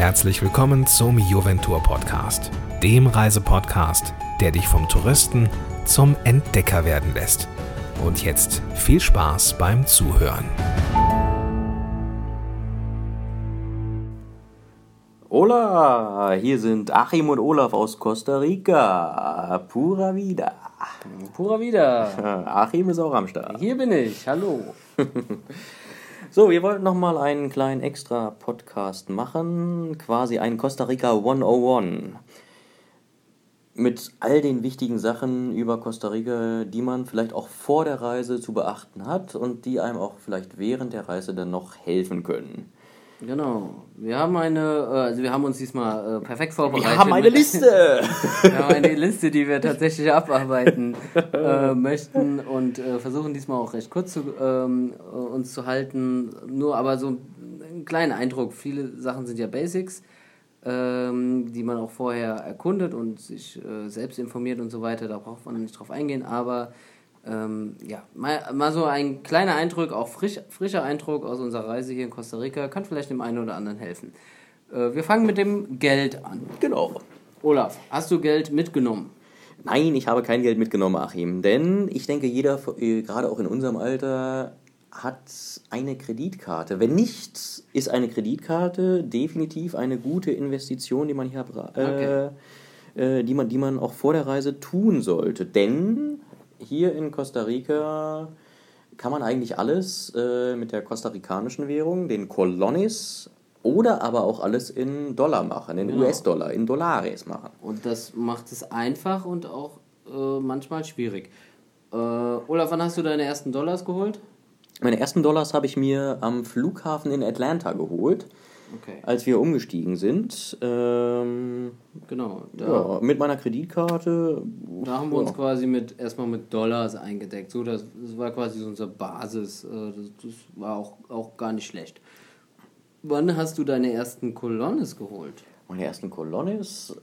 herzlich willkommen zum Juventur Podcast, dem Reisepodcast, der dich vom Touristen zum Entdecker werden lässt. Und jetzt viel Spaß beim Zuhören. Hola, hier sind Achim und Olaf aus Costa Rica. Pura vida. Pura vida. Achim ist auch am Start. Hier bin ich, hallo. So, wir wollten nochmal einen kleinen extra Podcast machen, quasi ein Costa Rica 101. Mit all den wichtigen Sachen über Costa Rica, die man vielleicht auch vor der Reise zu beachten hat und die einem auch vielleicht während der Reise dann noch helfen können. Genau. Wir haben wir haben uns diesmal perfekt vorbereitet. Wir haben eine Liste! Wir haben eine Liste, die wir tatsächlich abarbeiten möchten und versuchen diesmal auch recht kurz uns zu halten. Nur aber so einen kleinen Eindruck. Viele Sachen sind ja Basics, die man auch vorher erkundet und sich selbst informiert und so weiter. Da braucht man nicht drauf eingehen, aber mal so ein kleiner Eindruck, auch frischer Eindruck aus unserer Reise hier in Costa Rica, kann vielleicht dem einen oder anderen helfen. Wir fangen mit dem Geld an. Genau. Olaf, hast du Geld mitgenommen? Nein, ich habe kein Geld mitgenommen, Achim, denn ich denke, jeder, gerade auch in unserem Alter, hat eine Kreditkarte. Wenn nicht, ist eine Kreditkarte definitiv eine gute Investition, die man hier die man auch vor der Reise tun sollte, denn hier in Costa Rica kann man eigentlich alles mit der kostarikanischen Währung, den Colones, oder aber auch alles in Dollar machen, in US-Dollar, in Dollares machen. Und das macht es einfach und auch manchmal schwierig. Olaf, wann hast du deine ersten Dollars geholt? Meine ersten Dollars habe ich mir am Flughafen in Atlanta geholt, als wir umgestiegen sind. Genau. Mit meiner Kreditkarte. Da haben wir uns quasi erstmal mit Dollars eingedeckt. So, das war quasi so unsere Basis. Das war auch gar nicht schlecht. Wann hast du deine ersten Colones geholt? Meine ersten Colones?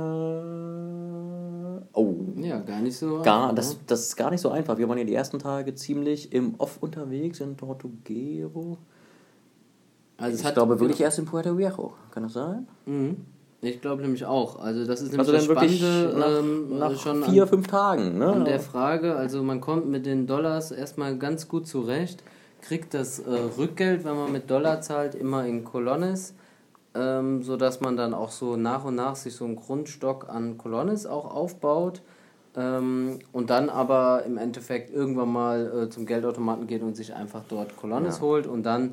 Ja, gar nicht so einfach. Das ist gar nicht so einfach. Wir waren ja die ersten Tage ziemlich im Off unterwegs in Tortuguero. Also ich glaube wirklich erst in Puerto Viejo. Kann das sein? Mhm. Ich glaube nämlich auch. Also das ist nämlich das Spannende nach schon 4-5 Tagen. Ne? An der Frage, also man kommt mit den Dollars erstmal ganz gut zurecht, kriegt das Rückgeld, wenn man mit Dollar zahlt, immer in Colones, sodass man dann auch so nach und nach sich so einen Grundstock an Colones auch aufbaut und dann aber im Endeffekt irgendwann mal zum Geldautomaten geht und sich einfach dort Colones holt und dann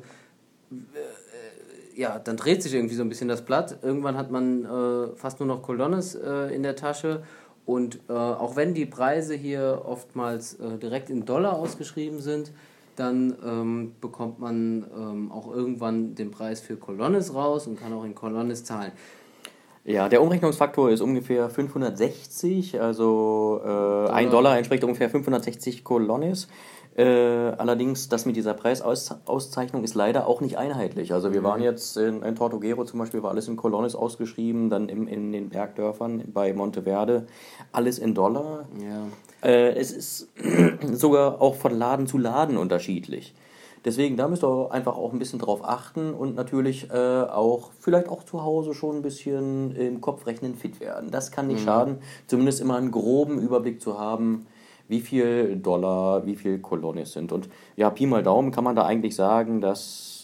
dann dreht sich irgendwie so ein bisschen das Blatt. Irgendwann hat man fast nur noch Colones in der Tasche und auch wenn die Preise hier oftmals direkt in Dollar ausgeschrieben sind, dann bekommt man auch irgendwann den Preis für Colones raus und kann auch in Colones zahlen. Ja, der Umrechnungsfaktor ist ungefähr 560, also $1 entspricht ungefähr 560 Colones. Allerdings, das mit dieser Preisauszeichnung ist leider auch nicht einheitlich. Also wir waren jetzt in Tortuguero zum Beispiel, war alles in Colones ausgeschrieben, dann in den Bergdörfern bei Monteverde alles in Dollar. Ja. Es ist sogar auch von Laden zu Laden unterschiedlich. Deswegen, da müsst ihr einfach auch ein bisschen drauf achten und natürlich vielleicht auch zu Hause schon ein bisschen im Kopfrechnen fit werden. Das kann nicht schaden, zumindest immer einen groben Überblick zu haben, wie viel Dollar, wie viel Colones sind. Und ja, Pi mal Daumen kann man da eigentlich sagen, dass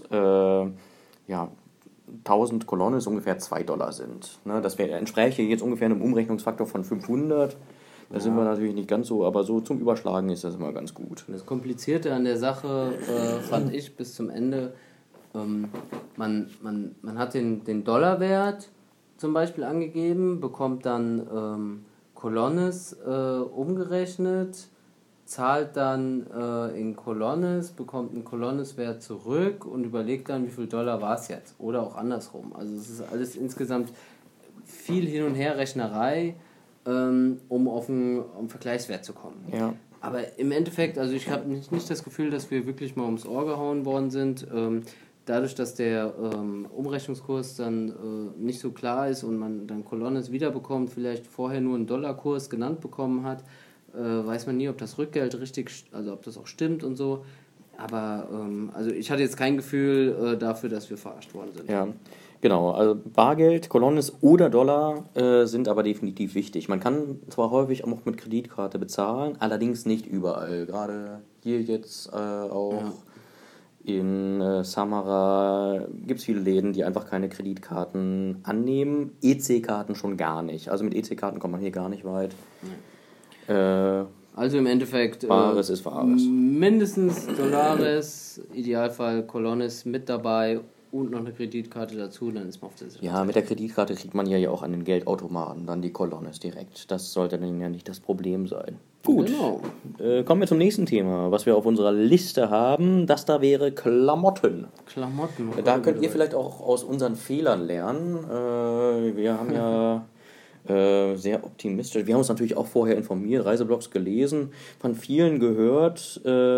1000 Colones ungefähr $2 sind. Ne, das entspräche jetzt ungefähr einem Umrechnungsfaktor von 500. Da sind wir natürlich nicht ganz so, aber so zum Überschlagen ist das immer ganz gut. Das Komplizierte an der Sache fand ich bis zum Ende, man hat den Dollarwert zum Beispiel angegeben, bekommt dann Colones umgerechnet, zahlt dann in Colones, bekommt einen Colones-Wert zurück und überlegt dann, wie viel Dollar war es jetzt. Oder auch andersrum. Also es ist alles insgesamt viel Hin- und Her-Rechnerei, um auf einen Vergleichswert zu kommen. Ja. Aber im Endeffekt, also ich habe nicht das Gefühl, dass wir wirklich mal ums Ohr gehauen worden sind. Dadurch, dass der Umrechnungskurs dann nicht so klar ist und man dann Colones wiederbekommt, vielleicht vorher nur einen Dollarkurs genannt bekommen hat, weiß man nie, ob das Rückgeld richtig, also ob das auch stimmt und so. Aber also ich hatte jetzt kein Gefühl dafür, dass wir verarscht worden sind. Ja, genau. Also Bargeld, Colones oder Dollar sind aber definitiv wichtig. Man kann zwar häufig auch mit Kreditkarte bezahlen, allerdings nicht überall. Gerade hier jetzt auch in Samara gibt es viele Läden, die einfach keine Kreditkarten annehmen. EC-Karten schon gar nicht. Also mit EC-Karten kommt man hier gar nicht weit. Also im Endeffekt Bares ist Wahres. Mindestens Dollares, Idealfall Colones mit dabei und noch eine Kreditkarte dazu, dann ist man auf der Seite. Ja, mit der Kreditkarte kriegt man ja auch an den Geldautomaten dann die Colones direkt. Das sollte dann ja nicht das Problem sein. Gut, Genau. Kommen wir zum nächsten Thema, was wir auf unserer Liste haben. Das da wäre Klamotten. Klamotten. Da könnt ihr vielleicht auch aus unseren Fehlern lernen. Wir haben ja sehr optimistisch. Wir haben uns natürlich auch vorher informiert, Reiseblogs gelesen, von vielen gehört,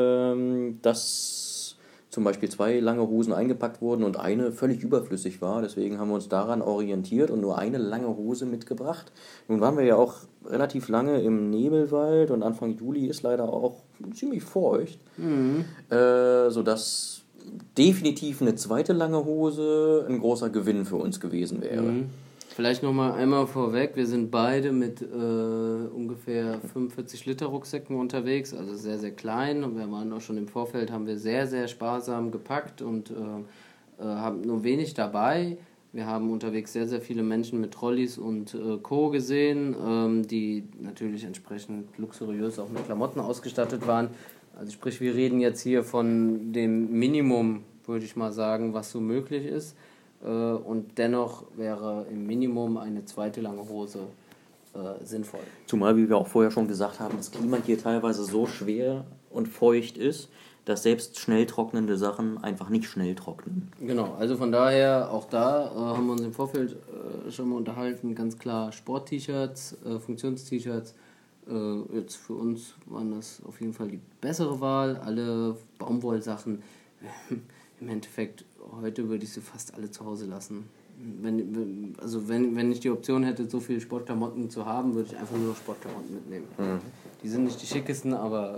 dass zum Beispiel 2 lange Hosen eingepackt wurden und eine völlig überflüssig war. Deswegen haben wir uns daran orientiert und nur eine lange Hose mitgebracht. Nun waren wir ja auch relativ lange im Nebelwald und Anfang Juli ist leider auch ziemlich feucht, sodass definitiv eine zweite lange Hose ein großer Gewinn für uns gewesen wäre. Vielleicht nochmal einmal vorweg, wir sind beide mit ungefähr 45 Liter Rucksäcken unterwegs, also sehr, sehr klein, und wir waren auch schon im Vorfeld, haben wir sehr, sehr sparsam gepackt und haben nur wenig dabei. Wir haben unterwegs sehr, sehr viele Menschen mit Trolleys und Co. gesehen, die natürlich entsprechend luxuriös auch mit Klamotten ausgestattet waren. Also sprich, wir reden jetzt hier von dem Minimum, würde ich mal sagen, was so möglich ist. Und dennoch wäre im Minimum eine zweite lange Hose sinnvoll. Zumal, wie wir auch vorher schon gesagt haben, das Klima hier teilweise so schwer und feucht ist, dass selbst schnell trocknende Sachen einfach nicht schnell trocknen. Genau, also von daher, auch da haben wir uns im Vorfeld schon mal unterhalten, ganz klar Sport-T-Shirts, Funktions-T-Shirts. Jetzt für uns waren das auf jeden Fall die bessere Wahl. Alle Baumwollsachen, im Endeffekt, heute würde ich sie fast alle zu Hause lassen. Wenn ich die Option hätte, so viele Sportklamotten zu haben, würde ich einfach nur Sportklamotten mitnehmen. Die sind nicht die schickesten, aber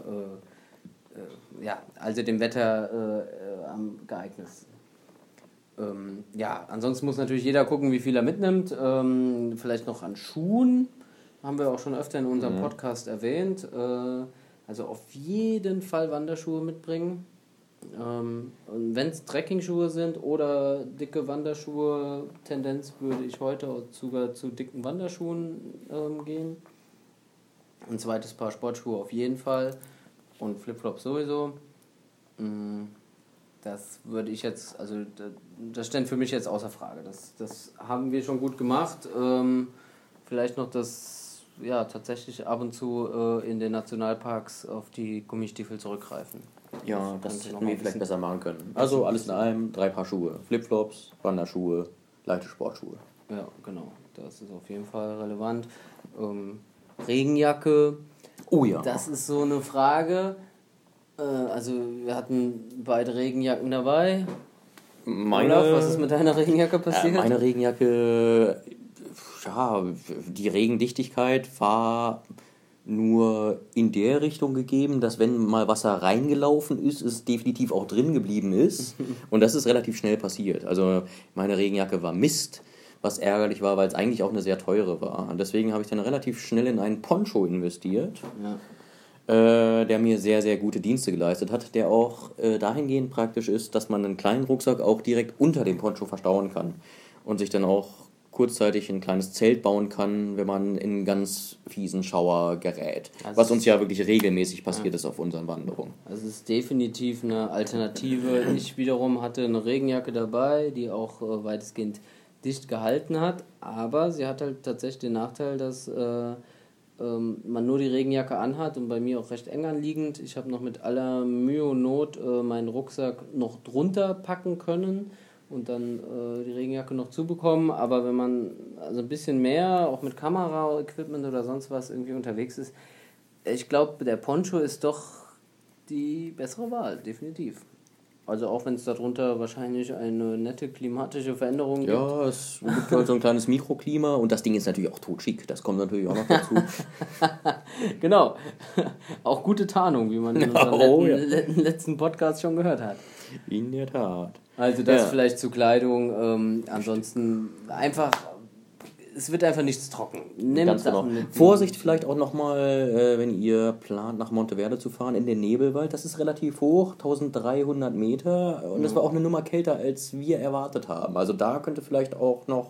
also dem Wetter am geeignetsten. Ansonsten muss natürlich jeder gucken, wie viel er mitnimmt. Vielleicht noch an Schuhen, haben wir auch schon öfter in unserem Podcast erwähnt. Also auf jeden Fall Wanderschuhe mitbringen. Und wenn es Trekkingschuhe sind oder dicke Wanderschuhe, Tendenz würde ich heute sogar zu dicken Wanderschuhen gehen. Ein zweites Paar Sportschuhe auf jeden Fall und Flipflops sowieso. Das würde ich jetzt, also das steht für mich jetzt außer Frage. Das haben wir schon gut gemacht. Vielleicht noch das, tatsächlich ab und zu in den Nationalparks auf die Gummistiefel zurückgreifen. Ja, das hätten wir vielleicht besser machen können. Also alles in allem 3 Paar Schuhe. Flipflops, Wanderschuhe, leichte Sportschuhe. Ja, genau. Das ist auf jeden Fall relevant. Regenjacke. Oh ja. Das ist so eine Frage. Also wir hatten beide Regenjacken dabei. Olaf, was ist mit deiner Regenjacke passiert? Meine Regenjacke, die Regendichtigkeit war nur in der Richtung gegeben, dass wenn mal Wasser reingelaufen ist, es definitiv auch drin geblieben ist. Und das ist relativ schnell passiert. Also meine Regenjacke war Mist, was ärgerlich war, weil es eigentlich auch eine sehr teure war. Und deswegen habe ich dann relativ schnell in einen Poncho investiert, der mir sehr, sehr gute Dienste geleistet hat, der auch dahingehend praktisch ist, dass man einen kleinen Rucksack auch direkt unter dem Poncho verstauen kann und sich dann auch kurzzeitig ein kleines Zelt bauen kann, wenn man in einen ganz fiesen Schauer gerät. Also was uns ja wirklich regelmäßig passiert ist auf unseren Wanderungen. Also es ist definitiv eine Alternative. Ich wiederum hatte eine Regenjacke dabei, die auch weitestgehend dicht gehalten hat, aber sie hat halt tatsächlich den Nachteil, dass man nur die Regenjacke anhat und bei mir auch recht eng anliegend. Ich habe noch mit aller Mühe und Not meinen Rucksack noch drunter packen können und dann die Regenjacke noch zubekommen, aber wenn man also ein bisschen mehr, auch mit Kamera, Equipment oder sonst was irgendwie unterwegs ist, ich glaube, der Poncho ist doch die bessere Wahl, definitiv. Also auch wenn es darunter wahrscheinlich eine nette klimatische Veränderung gibt. Ja, es gibt halt so ein kleines Mikroklima und das Ding ist natürlich auch totschick, das kommt natürlich auch noch dazu. Genau. Auch gute Tarnung, wie man in unserem letzten Podcast schon gehört hat. In der Tat. Also das vielleicht zur Kleidung. Ansonsten einfach, es wird einfach nichts trocken. Nehmt Sachen mit. Vorsicht vielleicht auch nochmal, wenn ihr plant, nach Monteverde zu fahren, in den Nebelwald. Das ist relativ hoch, 1300 Meter. Und das war auch eine Nummer kälter, als wir erwartet haben. Also da könnte vielleicht auch noch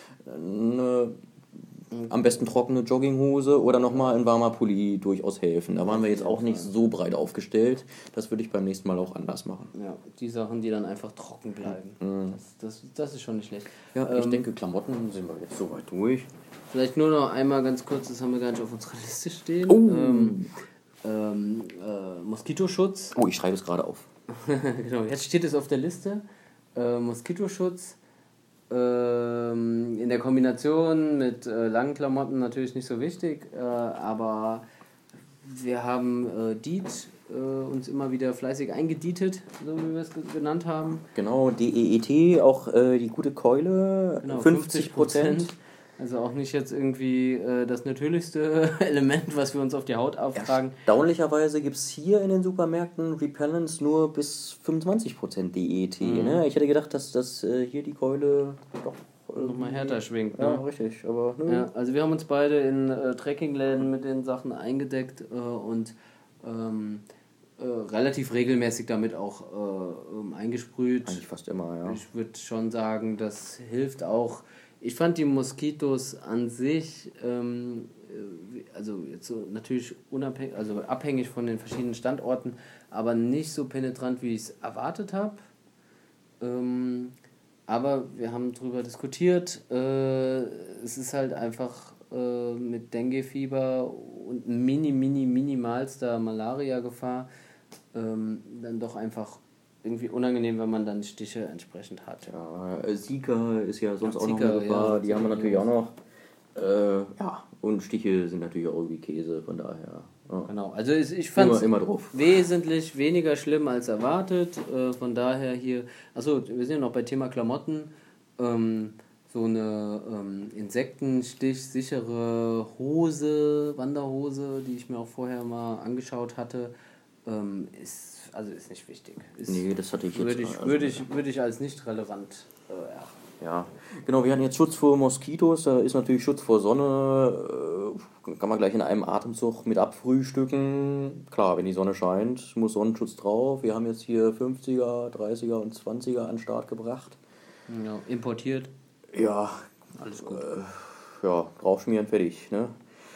am besten trockene Jogginghose oder nochmal ein warmer Pulli durchaus helfen. Da waren wir jetzt auch nicht so breit aufgestellt. Das würde ich beim nächsten Mal auch anders machen. Ja, die Sachen, die dann einfach trocken bleiben. Das ist schon nicht schlecht. Ja, ich denke, Klamotten sind wir jetzt soweit durch. Vielleicht nur noch einmal ganz kurz, das haben wir gar nicht auf unserer Liste stehen. Moskitoschutz. Oh, ich schreibe es gerade auf. Genau, jetzt steht es auf der Liste. Moskitoschutz. In der Kombination mit langen Klamotten natürlich nicht so wichtig, aber wir haben DEET uns immer wieder fleißig eingedietet, so wie wir es genannt haben. Genau, DEET, auch die gute Keule, genau, 50%. Also auch nicht jetzt irgendwie das natürlichste Element, was wir uns auf die Haut auftragen. Erstaunlicherweise gibt es hier in den Supermärkten Repellents nur bis 25% DEET. Ne? Ich hätte gedacht, dass hier die Keule doch nochmal härter schwingt. Ne? Ja, richtig. Aber, ne? Ja, also wir haben uns beide in Trekkingläden mit den Sachen eingedeckt und relativ regelmäßig damit auch eingesprüht. Eigentlich fast immer, ja. Ich würde schon sagen, das hilft auch. Ich fand die Moskitos an sich, also jetzt so natürlich unabhängig, also abhängig von den verschiedenen Standorten, aber nicht so penetrant, wie ich es erwartet habe. Aber wir haben darüber diskutiert. Es ist halt einfach mit Dengue-Fieber und minimalster Malaria-Gefahr dann doch einfach irgendwie unangenehm, wenn man dann Stiche entsprechend hat. Ja, Zika ist ja sonst auch noch eine Gefahr, die haben wir natürlich auch noch. Ja, und Stiche sind natürlich auch wie Käse, von daher. Ja. Genau, also ich fand es immer drauf. Wesentlich weniger schlimm als erwartet. Von daher hier, achso, wir sind ja noch bei Thema Klamotten. So eine insektenstichsichere Wanderhose, die ich mir auch vorher mal angeschaut hatte, ist nicht wichtig. Nee, das hatte ich jetzt. Würde ich als nicht relevant erachten. Ja, genau, wir hatten jetzt Schutz vor Moskitos, da ist natürlich Schutz vor Sonne, kann man gleich in einem Atemzug mit abfrühstücken. Klar, wenn die Sonne scheint, muss Sonnenschutz drauf. Wir haben jetzt hier 50er, 30er und 20er an den Start gebracht. Ja, importiert. Ja, alles gut. draufschmieren, fertig. Ne?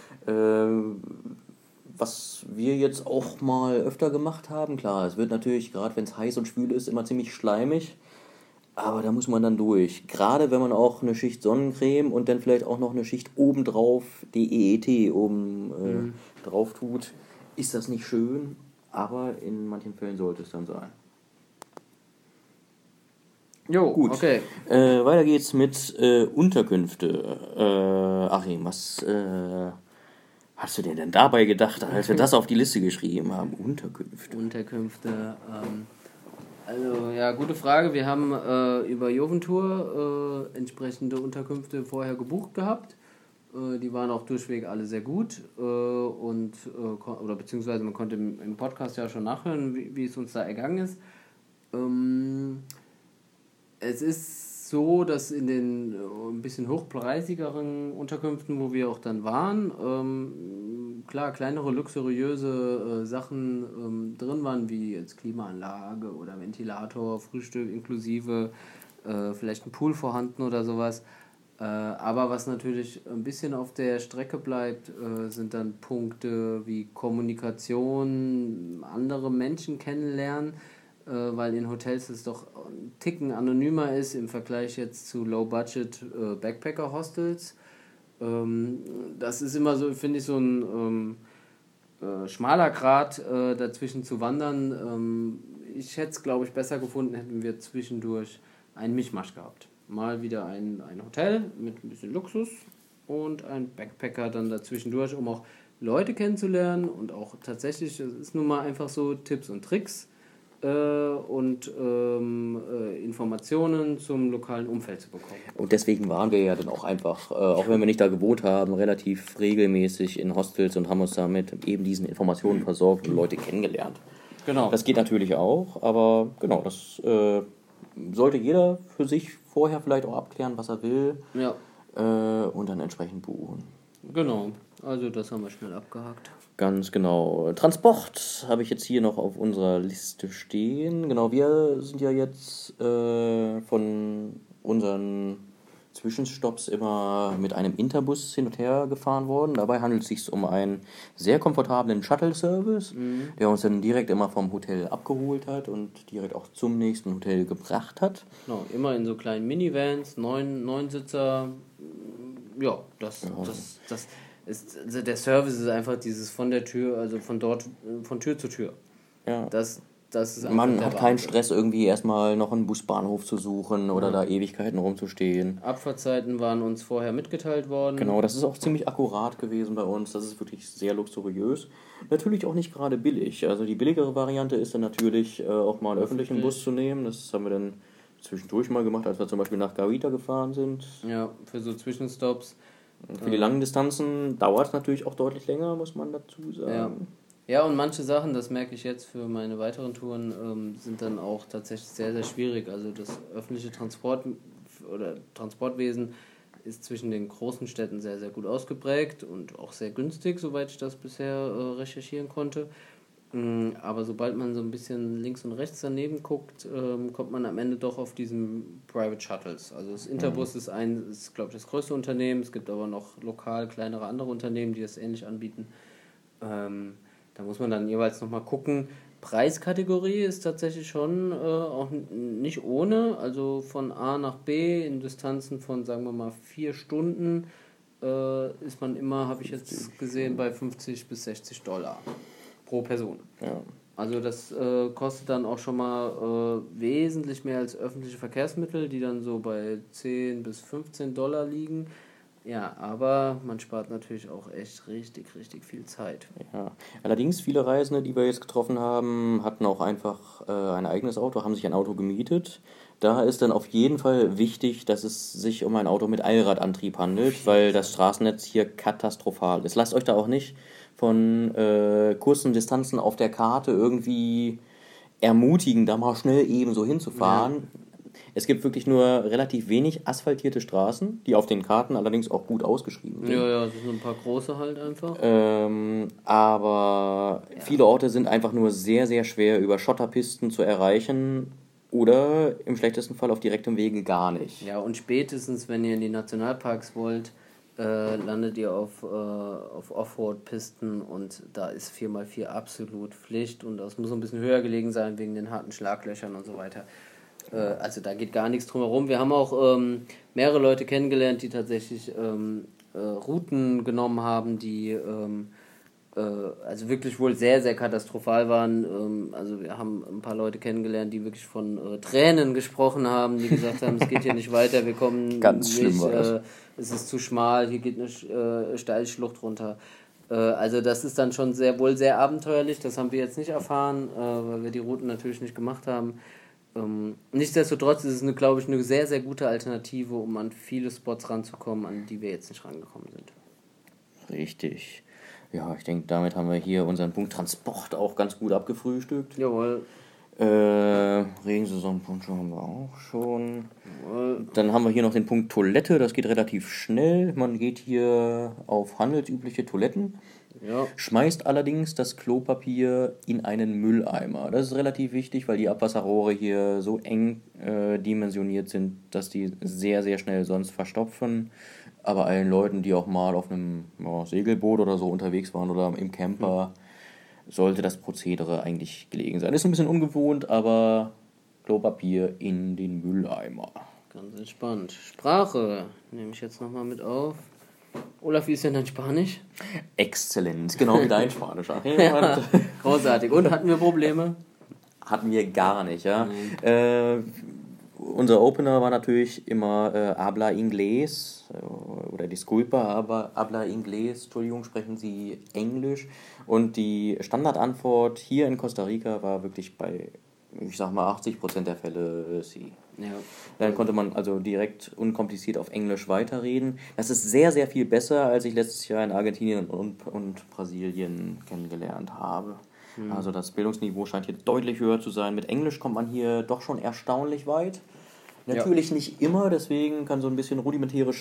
Was wir jetzt auch mal öfter gemacht haben, klar, es wird natürlich, gerade wenn es heiß und schwül ist, immer ziemlich schleimig. Aber da muss man dann durch. Gerade wenn man auch eine Schicht Sonnencreme und dann vielleicht auch noch eine Schicht obendrauf DEET oben drauf tut, ist das nicht schön, aber in manchen Fällen sollte es dann sein. Jo, gut. Okay. Weiter geht's mit Unterkünfte. Achim, was hast du dir denn dabei gedacht, als wir das auf die Liste geschrieben haben? Unterkünfte, also ja, gute Frage. Wir haben über Joventour entsprechende Unterkünfte vorher gebucht gehabt. Die waren auch durchweg alle sehr gut oder beziehungsweise man konnte im Podcast ja schon nachhören, wie es uns da ergangen ist. Es ist so, dass in den ein bisschen hochpreisigeren Unterkünften, wo wir auch dann waren, klar, kleinere, luxuriöse Sachen drin waren, wie jetzt Klimaanlage oder Ventilator, Frühstück inklusive, vielleicht ein Pool vorhanden oder sowas. Aber was natürlich ein bisschen auf der Strecke bleibt, sind dann Punkte wie Kommunikation, andere Menschen kennenlernen, weil in Hotels es doch ein Ticken anonymer ist im Vergleich jetzt zu Low-Budget Backpacker-Hostels. Das ist immer so, finde ich, so ein schmaler Grat dazwischen zu wandern. Ich hätte es, glaube ich, besser gefunden, hätten wir zwischendurch einen Mischmasch gehabt. Mal wieder ein Hotel mit ein bisschen Luxus und ein Backpacker dann dazwischendurch, um auch Leute kennenzulernen und auch tatsächlich, das ist nun mal einfach so Tipps und Tricks. und Informationen zum lokalen Umfeld zu bekommen. Und deswegen waren wir ja dann auch einfach, auch wenn wir nicht da gewohnt haben, relativ regelmäßig in Hostels und haben uns damit eben diesen Informationen versorgt und Leute kennengelernt. Genau. Das geht natürlich auch, aber genau, das sollte jeder für sich vorher vielleicht auch abklären, was er will, Ja. Und dann entsprechend buchen. Genau, also das haben wir schnell abgehakt. Ganz genau. Transport habe ich jetzt hier noch auf unserer Liste stehen. Genau, wir sind ja jetzt von unseren Zwischenstopps immer mit einem Interbus hin und her gefahren worden. Dabei handelt es sich um einen sehr komfortablen Shuttle-Service, der uns dann direkt immer vom Hotel abgeholt hat und direkt auch zum nächsten Hotel gebracht hat. Genau, immer in so kleinen Minivans, 9 Sitzer. Ja, das ist, also der Service ist einfach dieses von der Tür, also von Tür zu Tür. Ja. Das ist einfach Man der hat keinen Wahnsinn. Stress, irgendwie erstmal noch einen Busbahnhof zu suchen oder da Ewigkeiten rumzustehen. Abfahrtzeiten waren uns vorher mitgeteilt worden. Genau, das ist auch ziemlich akkurat gewesen bei uns. Das ist wirklich sehr luxuriös. Natürlich auch nicht gerade billig. Also die billigere Variante ist dann natürlich auch mal einen öffentlichen Bus zu nehmen. Das haben wir dann zwischendurch mal gemacht, als wir zum Beispiel nach Garita gefahren sind. Ja, für so Zwischenstopps. Für die langen Distanzen dauert es natürlich auch deutlich länger, muss man dazu sagen. Ja, und manche Sachen, das merke ich jetzt für meine weiteren Touren, sind dann auch tatsächlich sehr, sehr schwierig. Also das öffentliche Transportwesen ist zwischen den großen Städten sehr, sehr gut ausgeprägt und auch sehr günstig, soweit ich das bisher recherchieren konnte. Aber sobald man so ein bisschen links und rechts daneben guckt, kommt man am Ende doch auf diesen Private Shuttles. Also das Interbus ist glaube ich, das größte Unternehmen. Es gibt aber noch lokal kleinere andere Unternehmen, die das ähnlich anbieten. Da muss man dann jeweils nochmal gucken. Preiskategorie ist tatsächlich schon auch nicht ohne. Also von A nach B in Distanzen von, sagen wir mal, 4 Stunden ist man immer, habe ich jetzt gesehen, bei $50 bis $60 pro Person. Ja. Also das kostet dann auch schon mal wesentlich mehr als öffentliche Verkehrsmittel, die dann so bei $10 bis $15 liegen. Ja, aber man spart natürlich auch echt richtig, richtig viel Zeit. Ja. Allerdings, viele Reisende, die wir jetzt getroffen haben, hatten auch einfach ein eigenes Auto, haben sich ein Auto gemietet. Da ist dann auf jeden Fall wichtig, dass es sich um ein Auto mit Allradantrieb handelt, weil das Straßennetz hier katastrophal ist. Lasst euch da auch nicht von kurzen Distanzen auf der Karte irgendwie ermutigen, da mal schnell eben so hinzufahren. Ja. Es gibt wirklich nur relativ wenig asphaltierte Straßen, die auf den Karten allerdings auch gut ausgeschrieben sind. Ja, das sind ein paar große halt einfach. Aber viele Orte sind einfach nur sehr, sehr schwer über Schotterpisten zu erreichen oder im schlechtesten Fall auf direktem Wege gar nicht. Ja, und spätestens, wenn ihr in die Nationalparks wollt, landet ihr auf Offroad-Pisten und da ist 4x4 absolut Pflicht und das muss ein bisschen höher gelegen sein wegen den harten Schlaglöchern und so weiter. Also da geht gar nichts drum herum. Wir haben auch mehrere Leute kennengelernt, die tatsächlich Routen genommen haben, die also wirklich wohl sehr, sehr katastrophal waren. Also wir haben ein paar Leute kennengelernt, die wirklich von Tränen gesprochen haben, die gesagt haben, es geht hier nicht weiter, wir kommen ganz schlimm nicht, war das. Es ist zu schmal, hier geht eine Steilschlucht runter. Also das ist dann schon sehr sehr abenteuerlich, das haben wir jetzt nicht erfahren, weil wir die Routen natürlich nicht gemacht haben. Nichtsdestotrotz ist es, glaube ich, eine sehr, sehr gute Alternative, um an viele Spots ranzukommen, an die wir jetzt nicht rangekommen sind. Richtig. Ja, ich denke, damit haben wir hier unseren Punkt Transport auch ganz gut abgefrühstückt. Jawohl. Regensaisonpunkt haben wir auch schon. Jawohl. Dann haben wir hier noch den Punkt Toilette, das geht relativ schnell. Man geht hier auf handelsübliche Toiletten. Ja. Schmeißt allerdings das Klopapier in einen Mülleimer. Das ist relativ wichtig, weil die Abwasserrohre hier so eng dimensioniert sind, dass die sehr, sehr schnell sonst verstopfen. Aber allen Leuten, die auch mal auf einem Segelboot oder so unterwegs waren oder im Camper, sollte das Prozedere eigentlich gelegen sein. Ist ein bisschen ungewohnt, aber Klopapier in den Mülleimer. Ganz entspannt. Sprache nehme ich jetzt nochmal mit auf. Olaf, wie ist denn dein Spanisch? Exzellent, genau wie dein Spanisch. Ja, großartig. Und hatten wir Probleme? Hatten wir gar nicht, ja. Unser Opener war natürlich immer Habla Inglés oder Disculpa, aber Habla Inglés, Entschuldigung, sprechen Sie Englisch. Und die Standardantwort hier in Costa Rica war wirklich bei ich sag mal 80% der Fälle sie. Ja. Dann konnte man also direkt unkompliziert auf Englisch weiterreden. Das ist sehr, sehr viel besser, als ich letztes Jahr in Argentinien und Brasilien kennengelernt habe. Also das Bildungsniveau scheint hier deutlich höher zu sein. Mit Englisch kommt man hier doch schon erstaunlich weit. Natürlich nicht immer, deswegen kann so ein bisschen rudimentäres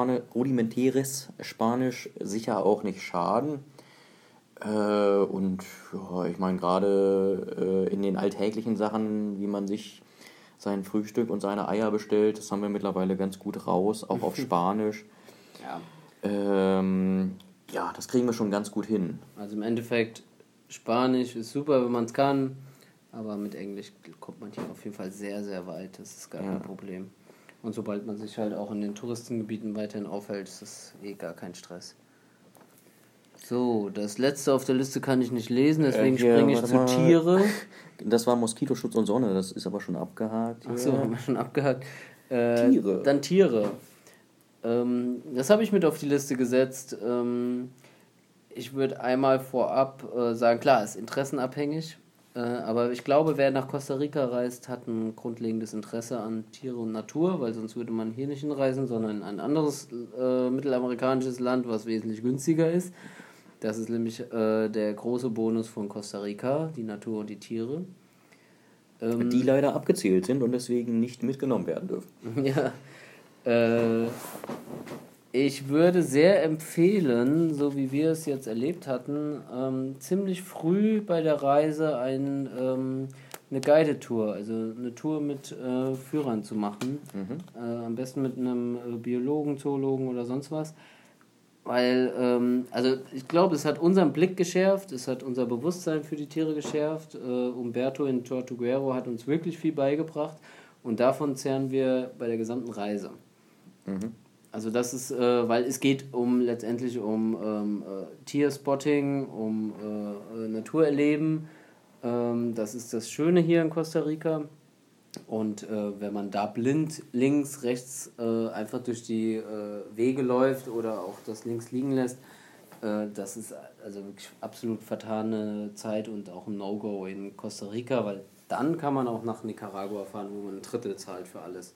Spanisch sicher auch nicht schaden. Und ja, ich meine, gerade in den alltäglichen Sachen, wie man sich sein Frühstück und seine Eier bestellt, das haben wir mittlerweile ganz gut raus, auch auf Spanisch. Ja. Ja, das kriegen wir schon ganz gut hin. Also im Endeffekt, Spanisch ist super, wenn man es kann, aber mit Englisch kommt man hier auf jeden Fall sehr, sehr weit. Das ist gar kein Problem. Und sobald man sich halt auch in den Touristengebieten weiterhin aufhält, ist das gar kein Stress. So, das letzte auf der Liste kann ich nicht lesen, deswegen springe ich zu Tiere. Das war Moskitoschutz und Sonne, das ist aber schon abgehakt. Achso, haben wir schon abgehakt. Tiere. Dann Tiere. Das habe ich mit auf die Liste gesetzt. Ich würde einmal vorab sagen, klar, ist interessenabhängig, aber ich glaube, wer nach Costa Rica reist, hat ein grundlegendes Interesse an Tiere und Natur, weil sonst würde man hier nicht hinreisen, sondern in ein anderes mittelamerikanisches Land, was wesentlich günstiger ist. Das ist nämlich der große Bonus von Costa Rica, die Natur und die Tiere. Die leider abgezählt sind und deswegen nicht mitgenommen werden dürfen. Ja. Ich würde sehr empfehlen, so wie wir es jetzt erlebt hatten, ziemlich früh bei der Reise eine Guided-Tour, also eine Tour mit Führern zu machen. Am besten mit einem Biologen, Zoologen oder sonst was. Weil, also ich glaube, es hat unseren Blick geschärft, es hat unser Bewusstsein für die Tiere geschärft. Umberto in Tortuguero hat uns wirklich viel beigebracht und davon zehren wir bei der gesamten Reise. Also das ist, weil es geht letztendlich um Tierspotting, um Naturerleben. Das ist das Schöne hier in Costa Rica. Und wenn man da blind links, rechts einfach durch die Wege läuft oder auch das links liegen lässt, das ist also wirklich absolut vertane Zeit und auch ein No-Go in Costa Rica, weil dann kann man auch nach Nicaragua fahren, wo man ein Drittel zahlt für alles.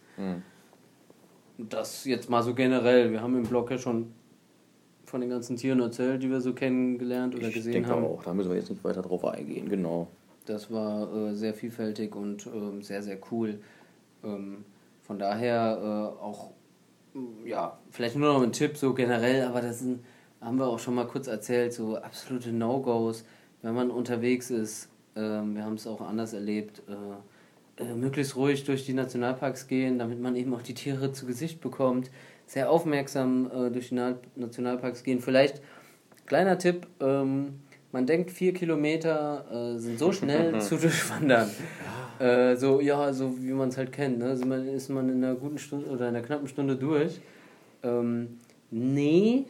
Das jetzt mal so generell. Wir haben im Blog ja schon von den ganzen Tieren erzählt, die wir so kennengelernt oder gesehen haben. Ich denke auch, da müssen wir jetzt nicht weiter drauf eingehen, genau. Das war sehr vielfältig und sehr, sehr cool. Von daher auch, ja, vielleicht nur noch ein Tipp so generell, aber das haben wir auch schon mal kurz erzählt, so absolute No-Gos, wenn man unterwegs ist. Wir haben es auch anders erlebt. Möglichst ruhig durch die Nationalparks gehen, damit man eben auch die Tiere zu Gesicht bekommt. Sehr aufmerksam durch die Nationalparks gehen. Vielleicht, kleiner Tipp, man denkt 4 Kilometer sind so schnell zu durchwandern. So wie man es halt kennt. Ne? Ist man in einer guten Stunde oder in einer knappen Stunde durch. Nee,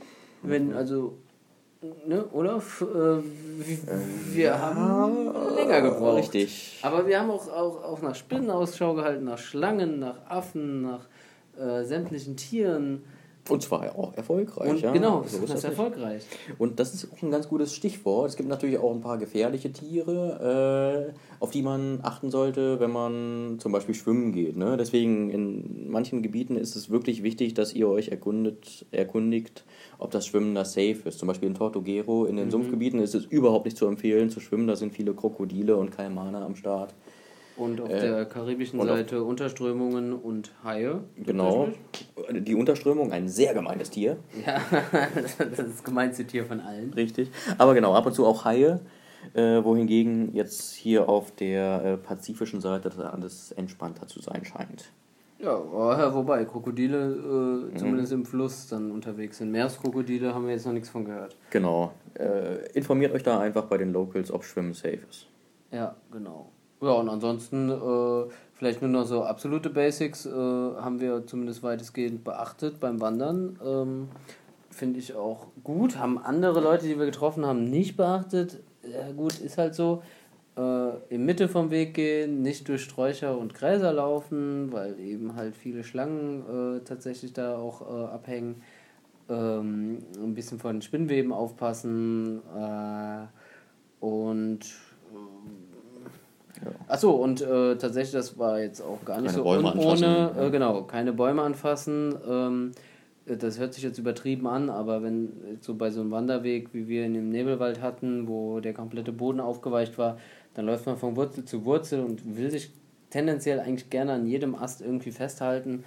ne, oder? Wir haben länger gebraucht. Richtig. Aber wir haben auch nach Spinnen Ausschau gehalten, nach Schlangen, nach Affen, nach sämtlichen Tieren. Und zwar ja auch erfolgreich. Und ja? genau, so das ist erfolgreich. Und das ist auch ein ganz gutes Stichwort. Es gibt natürlich auch ein paar gefährliche Tiere, auf die man achten sollte, wenn man zum Beispiel schwimmen geht. Ne? Deswegen in manchen Gebieten ist es wirklich wichtig, dass ihr euch erkundigt, ob das Schwimmen da safe ist. Zum Beispiel in Tortuguero, in den Sumpfgebieten ist es überhaupt nicht zu empfehlen zu schwimmen. Da sind viele Krokodile und Kaimane am Start. Und auf der karibischen Seite Unterströmungen und Haie. Genau. Die Unterströmung, ein sehr gemeines Tier. Ja, das ist das gemeinste Tier von allen. Richtig. Aber genau, ab und zu auch Haie. Wohingegen jetzt hier auf der pazifischen Seite alles entspannter zu sein scheint. Ja, wobei Krokodile zumindest im Fluss dann unterwegs sind. Meereskrokodile haben wir jetzt noch nichts von gehört. Genau. Informiert euch da einfach bei den Locals, ob Schwimmen safe ist. Ja, genau. Ja, und ansonsten vielleicht nur noch so absolute Basics haben wir zumindest weitestgehend beachtet beim Wandern. Finde ich auch gut. Haben andere Leute, die wir getroffen haben, nicht beachtet. Ja, gut, ist halt so. In Mitte vom Weg gehen, nicht durch Sträucher und Gräser laufen, weil eben halt viele Schlangen tatsächlich da auch abhängen. Ein bisschen von den Spinnweben aufpassen und Ja. Achso, und tatsächlich, das war jetzt auch gar nicht Keine so Bäume anfassen, ja. Genau, keine Bäume anfassen. Das hört sich jetzt übertrieben an, aber wenn so bei so einem Wanderweg, wie wir in dem Nebelwald hatten, wo der komplette Boden aufgeweicht war, dann läuft man von Wurzel zu Wurzel und will sich tendenziell eigentlich gerne an jedem Ast irgendwie festhalten.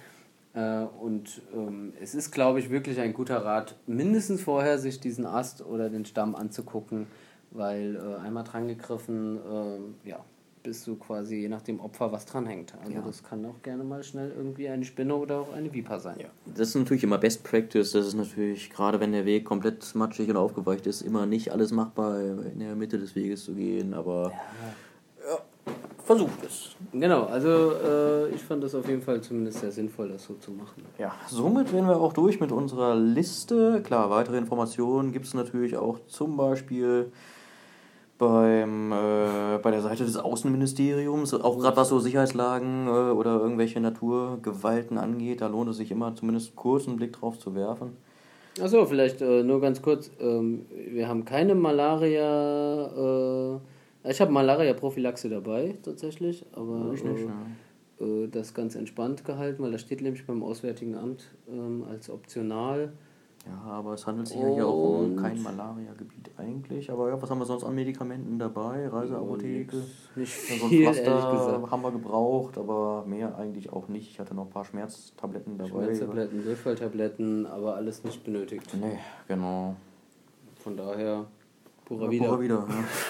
Es ist, glaube ich, wirklich ein guter Rat, mindestens vorher sich diesen Ast oder den Stamm anzugucken, weil einmal dran gegriffen, bist du quasi je nach dem Opfer, was dran hängt. Also das kann auch gerne mal schnell irgendwie eine Spinne oder auch eine Viper sein. Ja. Das ist natürlich immer Best Practice. Das ist natürlich, gerade wenn der Weg komplett matschig und aufgeweicht ist, immer nicht alles machbar, in der Mitte des Weges zu gehen, aber versucht es. Genau, also ich fand das auf jeden Fall zumindest sehr sinnvoll, das so zu machen. Ja, somit wären wir auch durch mit unserer Liste. Klar, weitere Informationen gibt es natürlich auch zum Beispiel bei der Seite des Außenministeriums, auch gerade was so Sicherheitslagen oder irgendwelche Naturgewalten angeht, da lohnt es sich immer zumindest kurz einen Blick drauf zu werfen. Achso, vielleicht nur ganz kurz, wir haben keine Malaria, ich habe Malaria-Prophylaxe dabei tatsächlich, aber ich nicht, das ganz entspannt gehalten, weil das steht nämlich beim Auswärtigen Amt als optional. Ja, aber es handelt sich ja hier auch um kein Malaria-Gebiet eigentlich. Aber ja, was haben wir sonst an Medikamenten dabei? Reiseapotheke? Nicht so ein viel, Pflaster ehrlich gesagt. haben wir gebraucht, aber mehr eigentlich auch nicht. Ich hatte noch ein paar Schmerztabletten dabei. Schmerztabletten, Durchfalltabletten, aber alles nicht benötigt. Nee, genau. Von daher, pura Pura vida. wieder.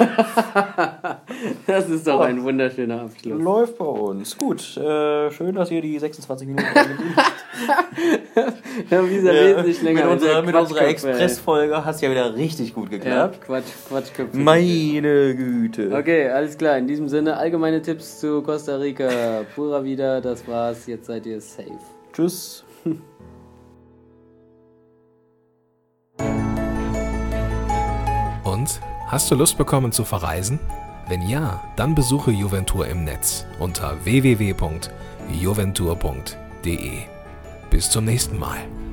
Das ist doch ein wunderschöner Abschluss. Läuft bei uns. Gut, schön, dass ihr die 26 Minuten angeblieben habt. Ja, wesentlich länger. Mit unserer Express-Folge hat es ja wieder richtig gut geklappt. Ja, Quatschköpfe. Meine Güte. Okay, alles klar. In diesem Sinne, allgemeine Tipps zu Costa Rica. Pura vida, das war's. Jetzt seid ihr safe. Tschüss. Und? Hast du Lust bekommen zu verreisen? Wenn ja, dann besuche Juventur im Netz unter www.juventur.de. Bis zum nächsten Mal.